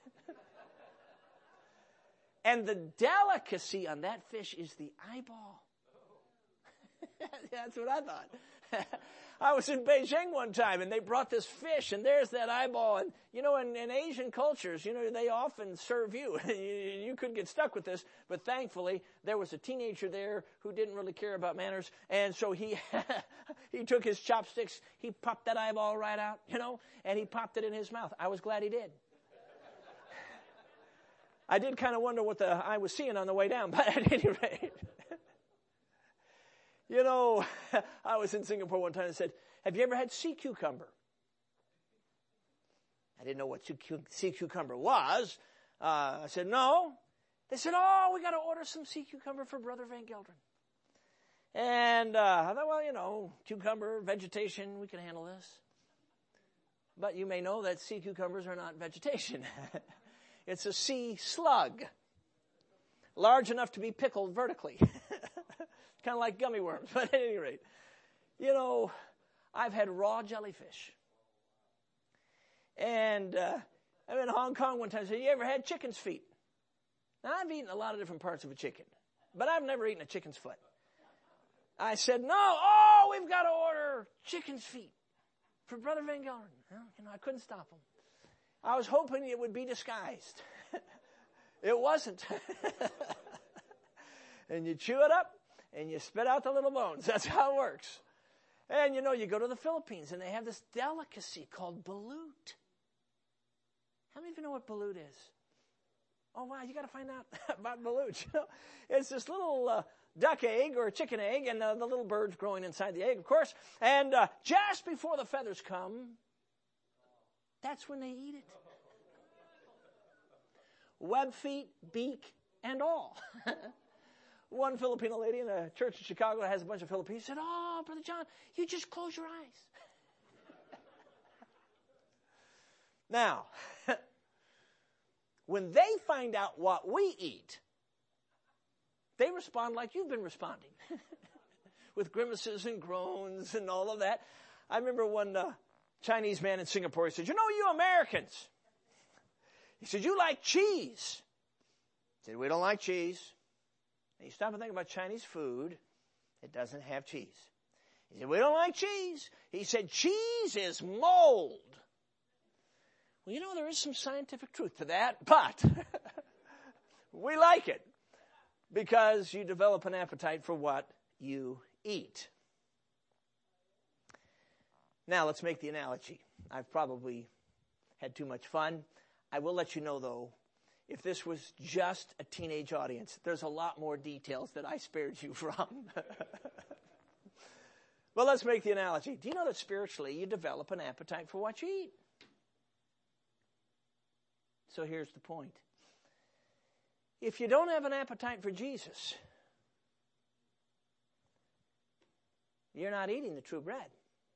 And the delicacy on that fish is the eyeball. That's what I thought. I was in Beijing one time, and they brought this fish, and there's that eyeball. And, you know, in, in Asian cultures, you know, they often serve you. you. You could get stuck with this, but thankfully, there was a teenager there who didn't really care about manners, and so he he took his chopsticks, he popped that eyeball right out, you know, and he popped it in his mouth. I was glad he did. I did kind of wonder what the I was seeing on the way down, but at any rate. You know, I was in Singapore one time and said, have you ever had sea cucumber? I didn't know what sea cucumber was. Uh, I said, no. They said, oh, we got to order some sea cucumber for Brother Van Gelderen. And uh, I thought, well, you know, cucumber, vegetation, we can handle this. But you may know that sea cucumbers are not vegetation. It's a sea slug, large enough to be pickled vertically. Kind of like gummy worms, but at any rate. You know, I've had raw jellyfish. And uh, I'm in Hong Kong one time. I said, you ever had chicken's feet? Now, I've eaten a lot of different parts of a chicken, but I've never eaten a chicken's foot. I said, no, oh, we've got to order chicken's feet for Brother Van Gelderen. Well, you know, I couldn't stop him. I was hoping it would be disguised. It wasn't. And you chew it up, and you spit out the little bones. That's how it works. And, you know, you go to the Philippines, and they have this delicacy called balut. How many of you know what balut is? Oh, wow, you got to find out about balut. You know, it's this little uh, duck egg or chicken egg, and uh, the little bird's growing inside the egg, of course. And uh, just before the feathers come, that's when they eat it. Web feet, beak, and all. One Filipino lady in a church in Chicago that has a bunch of Filipinos said, oh, Brother John, you just close your eyes. Now, when they find out what we eat, they respond like you've been responding. With grimaces and groans and all of that. I remember one uh, Chinese man in Singapore, he said, you know, you Americans. He said, you like cheese. He said, we don't like cheese. And you stop and think about Chinese food, it doesn't have cheese. He said, we don't like cheese. He said, cheese is mold. Well, you know, there is some scientific truth to that, but we like it because you develop an appetite for what you eat. Now, let's make the analogy. I've probably had too much fun. I will let you know, though, if this was just a teenage audience, there's a lot more details that I spared you from. Well, let's make the analogy. Do you know that spiritually you develop an appetite for what you eat? So here's the point. If you don't have an appetite for Jesus, you're not eating the true bread.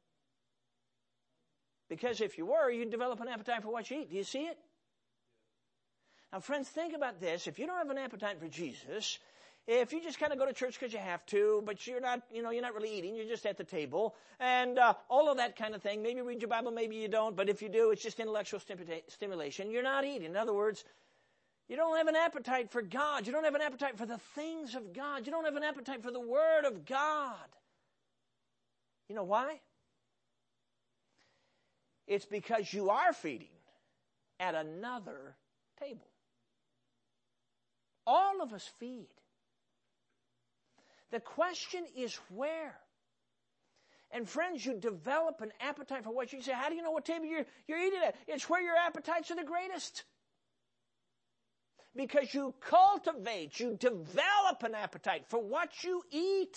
Because if you were, you'd develop an appetite for what you eat. Do you see it? Now, friends, think about this. If you don't have an appetite for Jesus, if you just kind of go to church because you have to, but you're not, you know, you're not really eating, you're just at the table, and uh, all of that kind of thing. Maybe you read your Bible, maybe you don't, but if you do, it's just intellectual stimulation. You're not eating. In other words, you don't have an appetite for God. You don't have an appetite for the things of God. You don't have an appetite for the Word of God. You know why? It's because you are feeding at another table. All of us feed. The question is where? And friends, you develop an appetite for what you say. How do you know what table you're, you're eating at? It's where your appetites are the greatest. Because you cultivate, you develop an appetite for what you eat.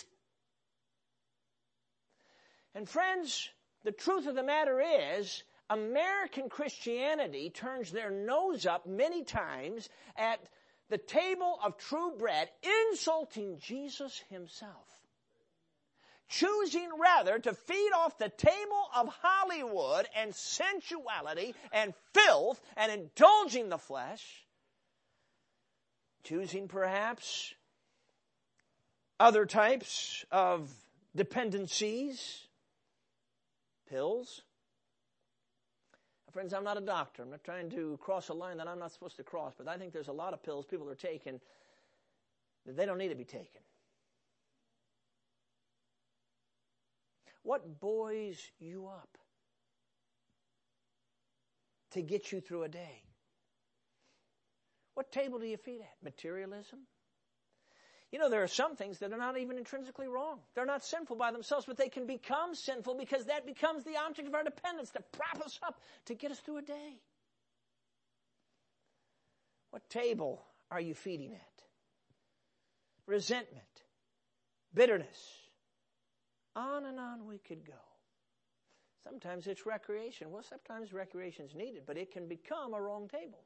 And friends, the truth of the matter is, American Christianity turns their nose up many times at the table of true bread, insulting Jesus himself. Choosing rather to feed off the table of Hollywood and sensuality and filth and indulging the flesh. Choosing perhaps other types of dependencies, pills. Friends, I'm not a doctor. I'm not trying to cross a line that I'm not supposed to cross, but I think there's a lot of pills people are taking that they don't need to be taken. What buoys you up to get you through a day? What table do you feed at? Materialism? You know, there are some things that are not even intrinsically wrong. They're not sinful by themselves, but they can become sinful because that becomes the object of our dependence to prop us up, to get us through a day. What table are you feeding at? Resentment, bitterness. On and on we could go. Sometimes it's recreation. Well, sometimes recreation is needed, but it can become a wrong table.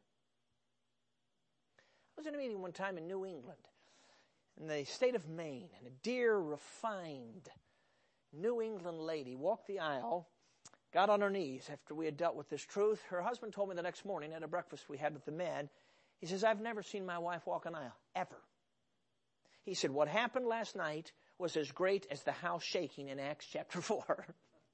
I was in a meeting one time in New England, in the state of Maine, and a dear, refined New England lady walked the aisle, got on her knees after we had dealt with this truth. Her husband told me the next morning at a breakfast we had with the men, he says, I've never seen my wife walk an aisle, ever. He said, what happened last night was as great as the house shaking in Acts chapter four.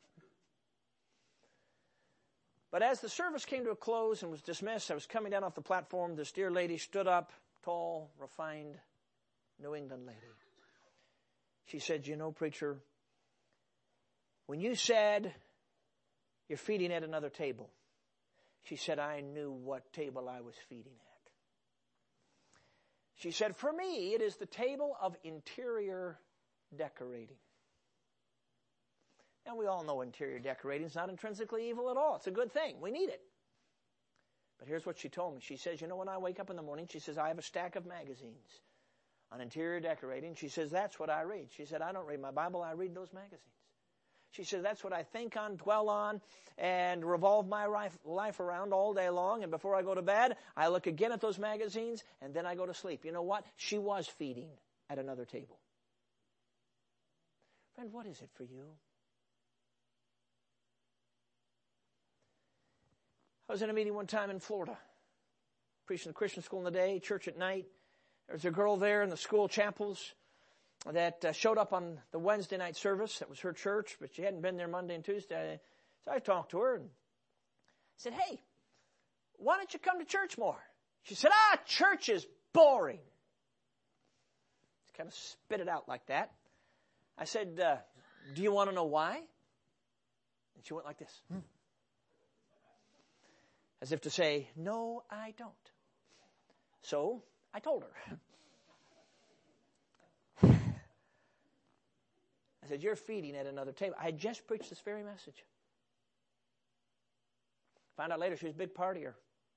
But as the service came to a close and was dismissed, I was coming down off the platform. This dear lady stood up, tall, refined New England lady. She said, you know, preacher, when you said you're feeding at another table, she said, I knew what table I was feeding at. She said, for me, it is the table of interior decorating. And we all know interior decorating is not intrinsically evil at all. It's a good thing. We need it. But here's what she told me. She says, you know, when I wake up in the morning, she says, I have a stack of magazines on interior decorating. She says, that's what I read. She said, I don't read my Bible, I read those magazines. She says, that's what I think on, dwell on, and revolve my life around all day long. And before I go to bed, I look again at those magazines, and then I go to sleep. You know what? She was feeding at another table. Friend, what is it for you? I was in a meeting one time in Florida, preaching the Christian school in the day, church at night. There was a girl there in the school chapels that uh, showed up on the Wednesday night service. That was her church, but she hadn't been there Monday and Tuesday. So I talked to her and said, hey, why don't you come to church more? She said, ah, church is boring. Just kind of spit it out like that. I said, uh, do you want to know why? And she went like this. Hmm. As if to say, no, I don't. So I told her. I said, you're feeding at another table. I had just preached this very message. Found out later she was a big partier.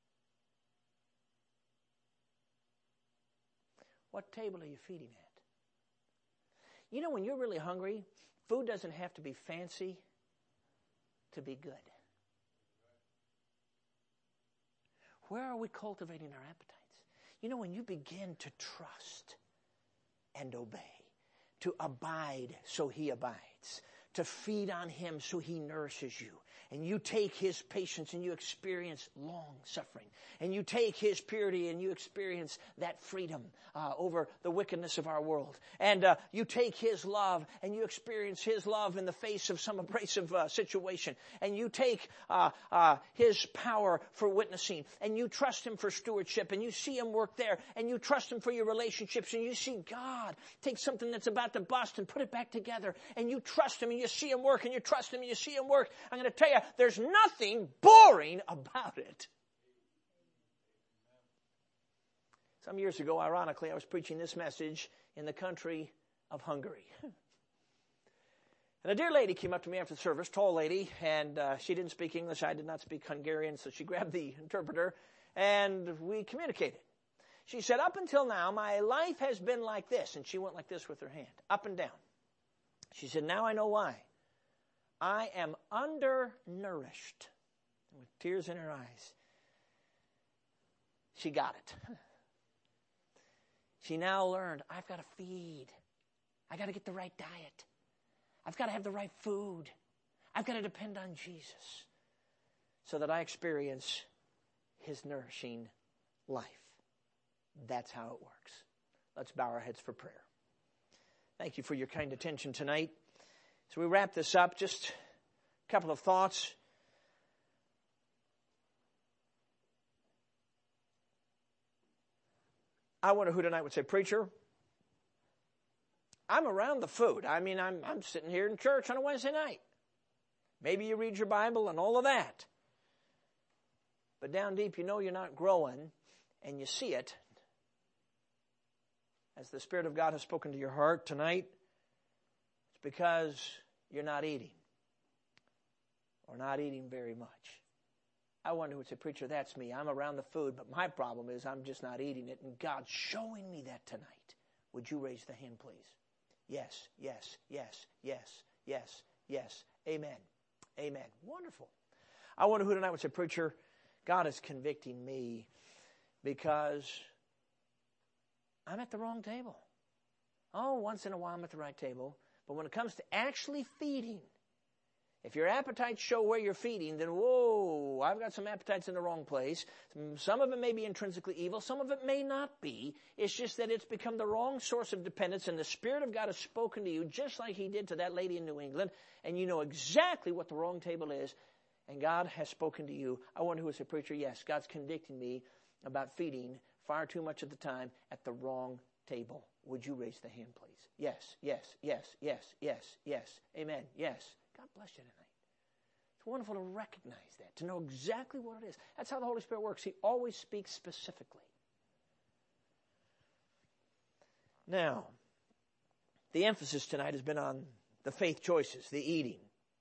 What table are you feeding at? You know, when you're really hungry, food doesn't have to be fancy to be good. Where are we cultivating our appetites? You know, when you begin to trust and obey, to abide so He abides, to feed on Him so He nourishes you, and you take His patience and you experience long suffering, and you take His purity and you experience that freedom uh, over the wickedness of our world, and uh, you take His love and you experience His love in the face of some abrasive uh, situation, and you take uh, uh, His power for witnessing, and you trust Him for stewardship, and you see Him work there, and you trust Him for your relationships, and you see God take something that's about to bust and put it back together, and you trust Him and you see Him work, and you trust Him and you see Him work. I'm going to tell you, there's nothing boring about it. Some years ago, ironically, I was preaching this message in the country of Hungary. And a dear lady came up to me after the service, tall lady, and uh, she didn't speak English. I did not speak Hungarian, so she grabbed the interpreter, and we communicated. She said, up until now, my life has been like this. And she went like this with her hand, up and down. She said, now I know why. I am undernourished. With tears in her eyes. She got it. She now learned, I've got to feed. I've got to get the right diet. I've got to have the right food. I've got to depend on Jesus so that I experience His nourishing life. That's how it works. Let's bow our heads for prayer. Thank you for your kind attention tonight. So we wrap this up, just a couple of thoughts. I wonder who tonight would say, preacher, I'm around the food. I mean, I'm, I'm sitting here in church on a Wednesday night. Maybe you read your Bible and all of that. But down deep, you know you're not growing, and you see it. As the Spirit of God has spoken to your heart tonight, it's because you're not eating, or not eating very much. I wonder who would say, preacher, that's me. I'm around the food, but my problem is I'm just not eating it, and God's showing me that tonight. Would you raise the hand, please? Yes, yes, yes, yes, yes, yes. Amen. Amen. Wonderful. I wonder who tonight would say, preacher, God is convicting me because I'm at the wrong table. Oh, once in a while I'm at the right table. But when it comes to actually feeding, if your appetites show where you're feeding, then whoa, I've got some appetites in the wrong place. Some of it may be intrinsically evil. Some of it may not be. It's just that it's become the wrong source of dependence, and the Spirit of God has spoken to you just like He did to that lady in New England, and you know exactly what the wrong table is, and God has spoken to you. I wonder who would say, preacher, yes, God's convicting me about feeding far too much of the time at the wrong table. Would you raise the hand, please? Yes, yes, yes, yes, yes, yes. Amen. Yes. God bless you tonight. It's wonderful to recognize that, to know exactly what it is. That's how the Holy Spirit works. He always speaks specifically. Now, the emphasis tonight has been on the faith choices, the eating.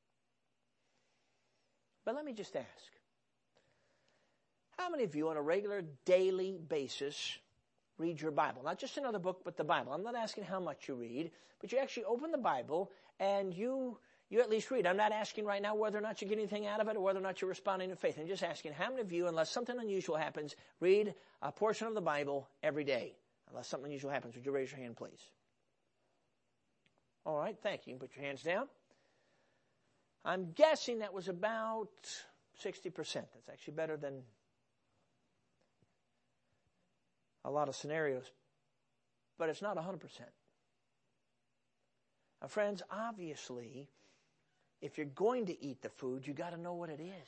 But let me just ask, how many of you on a regular daily basis read your Bible? Not just another book, but the Bible. I'm not asking how much you read, but you actually open the Bible and you you at least read. I'm not asking right now whether or not you get anything out of it or whether or not you're responding in faith. I'm just asking how many of you, unless something unusual happens, read a portion of the Bible every day? Unless something unusual happens, would you raise your hand, please? All right, thank you. You can put your hands down. I'm guessing that was about sixty percent. That's actually better than a lot of scenarios. But it's not one hundred percent. Now, friends, obviously, if you're going to eat the food, you got to know what it is.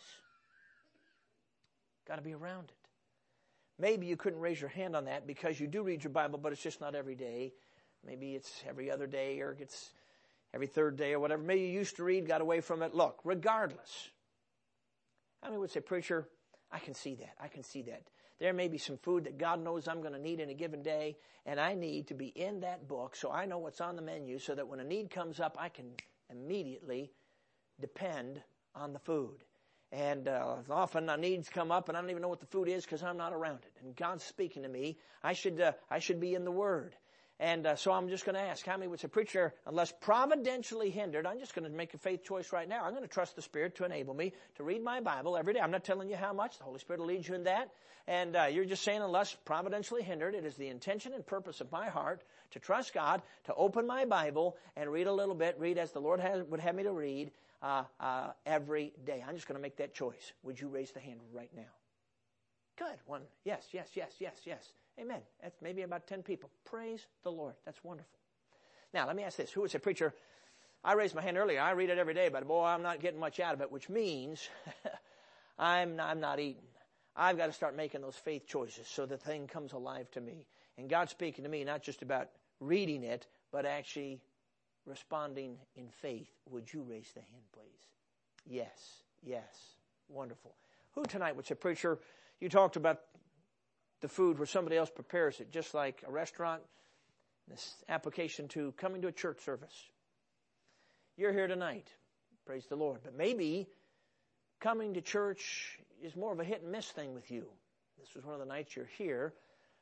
Got to be around it. Maybe you couldn't raise your hand on that because you do read your Bible, but it's just not every day. Maybe it's every other day or it's every third day or whatever. Maybe you used to read, got away from it. Look, regardless. How many would say, preacher, I can see that. I can see that. There may be some food that God knows I'm going to need in a given day, and I need to be in that book so I know what's on the menu so that when a need comes up, I can immediately depend on the food. And uh, often uh, needs come up, and I don't even know what the food is because I'm not around it. And God's speaking to me. I should uh, I should be in the Word. And uh, so I'm just going to ask, how many would say, preacher, unless providentially hindered, I'm just going to make a faith choice right now. I'm going to trust the Spirit to enable me to read my Bible every day. I'm not telling you how much. The Holy Spirit will lead you in that. And uh, you're just saying, unless providentially hindered, it is the intention and purpose of my heart to trust God, to open my Bible and read a little bit, read as the Lord has, would have me to read uh, uh, every day. I'm just going to make that choice. Would you raise the hand right now? Good. One. Yes, yes, yes, yes, yes. Amen. That's maybe about ten people. Praise the Lord. That's wonderful. Now, let me ask this. Who would say, preacher, I raised my hand earlier. I read it every day, but boy, I'm not getting much out of it, which means I'm, I'm not eating. I've got to start making those faith choices so the thing comes alive to me. And God's speaking to me not just about reading it, but actually responding in faith. Would you raise the hand, please? Yes, yes. Wonderful. Who tonight would say, preacher, you talked about the food where somebody else prepares it, just like a restaurant. This application to coming to a church service. You're here tonight. Praise the Lord. But maybe coming to church is more of a hit and miss thing with you. This was one of the nights you're here.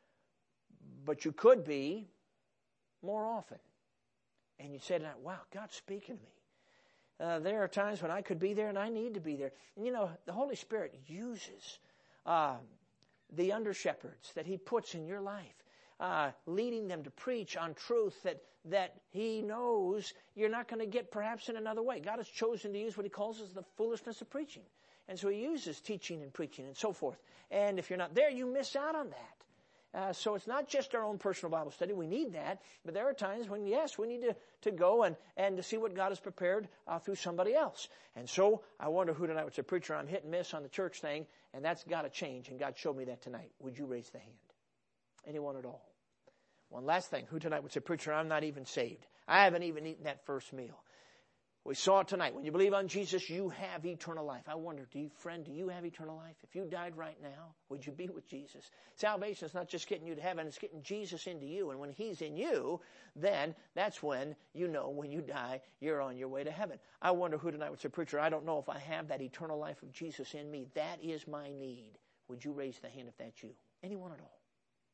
But you could be more often. And you say tonight, wow, God's speaking to me. Uh, there are times when I could be there and I need to be there. And you know, the Holy Spirit uses uh, the under-shepherds that He puts in your life, uh, leading them to preach on truth that, that He knows you're not going to get perhaps in another way. God has chosen to use what He calls as the foolishness of preaching. And so He uses teaching and preaching and so forth. And if you're not there, you miss out on that. Uh, so it's not just our own personal Bible study. We need that. But there are times when, yes, we need to, to go and, and to see what God has prepared uh, through somebody else. And so I wonder who tonight would say, preacher, I'm hit and miss on the church thing, and that's got to change. And God showed me that tonight. Would you raise the hand? Anyone at all? One last thing. Who tonight would say, preacher, I'm not even saved. I haven't even eaten that first meal. We saw it tonight. When you believe on Jesus, you have eternal life. I wonder, do you, friend, do you have eternal life? If you died right now, would you be with Jesus? Salvation is not just getting you to heaven, it's getting Jesus into you. And when He's in you, then that's when you know when you die, you're on your way to heaven. I wonder who tonight would say, preacher, I don't know if I have that eternal life of Jesus in me. That is my need. Would you raise the hand if that's you? Anyone at all?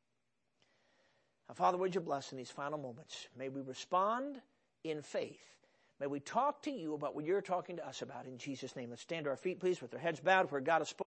Now, Father, would you bless in these final moments? May we respond in faith. May we talk to you about what you're talking to us about in Jesus' name. Let's stand to our feet, please, with our heads bowed where God has spoken.